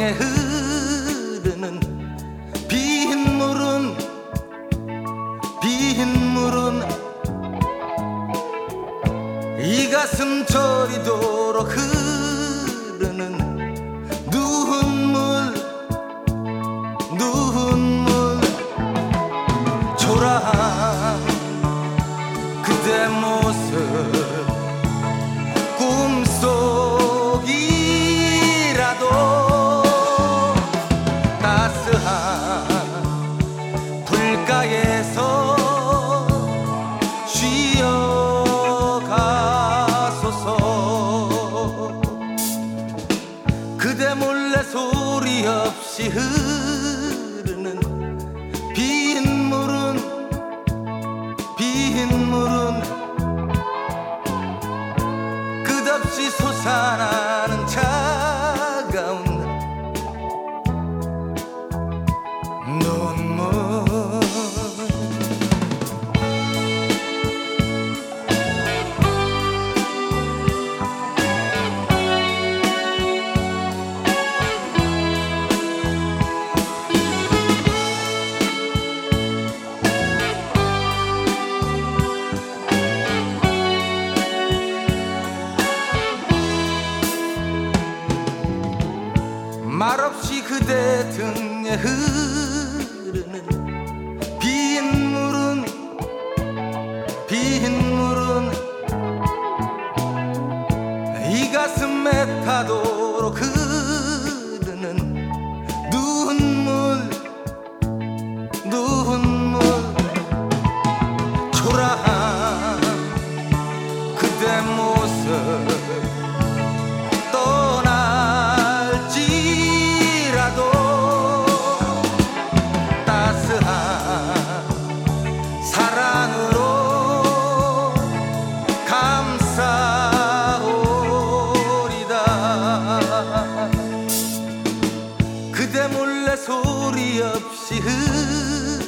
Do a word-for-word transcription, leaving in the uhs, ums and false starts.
등에 흐르는 빗물은 빗물은 이 가슴 저리도록 흐르는 눈물 눈물 초라한 그대 모습 꿈속이라도 따스한 불가에서 쉬어가소서. 그대 몰래 소리 없이 흐르는 빗물은 빗물은 끝없이 솟아나는 차가운 눈물. 말없이 그대 등에 흐르는 빗물은 빗물은 이 가슴에 타도록 흐르는 눈물 눈물 초라한 그대 모습 사랑으로 감싸오리다. 그대 몰래 소리 없이 흐